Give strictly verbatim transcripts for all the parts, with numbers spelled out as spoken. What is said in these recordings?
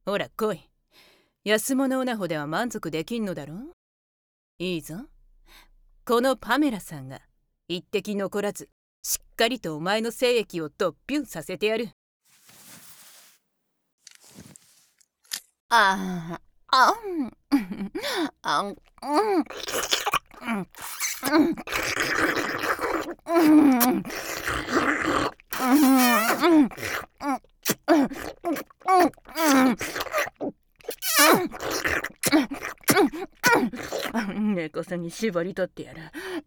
ほら来い。安物オナホでは満足できんのだろ。いいぞ。このパメラさんが一滴残らずしっかりとお前の精液をドッピュンさせてやる。 ああ、あん、あん、うん、うん、うん、 根こそぎ絞り取ってやる。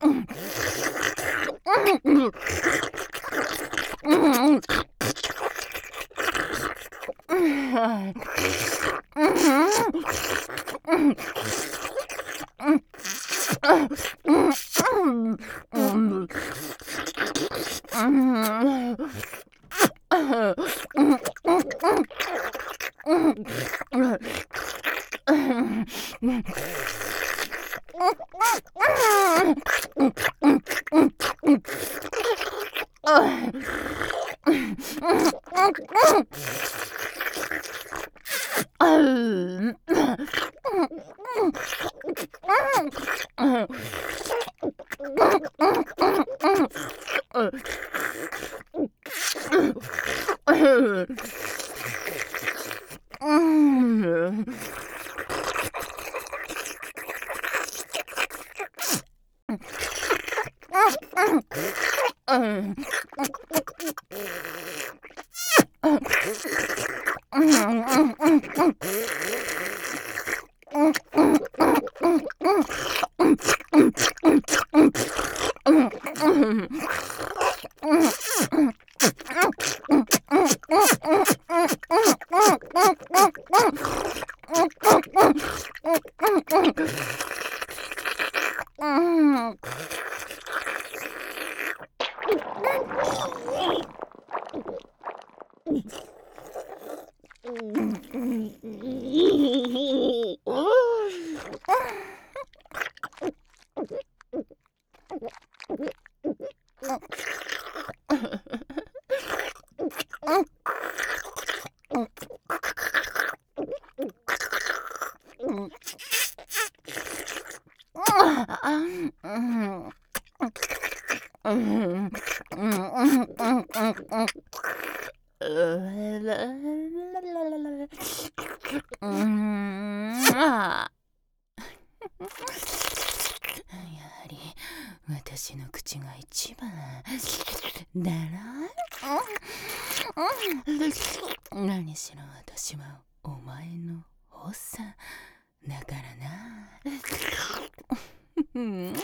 私の口が一番だろ。何しろ私はお前のおっさんだからな。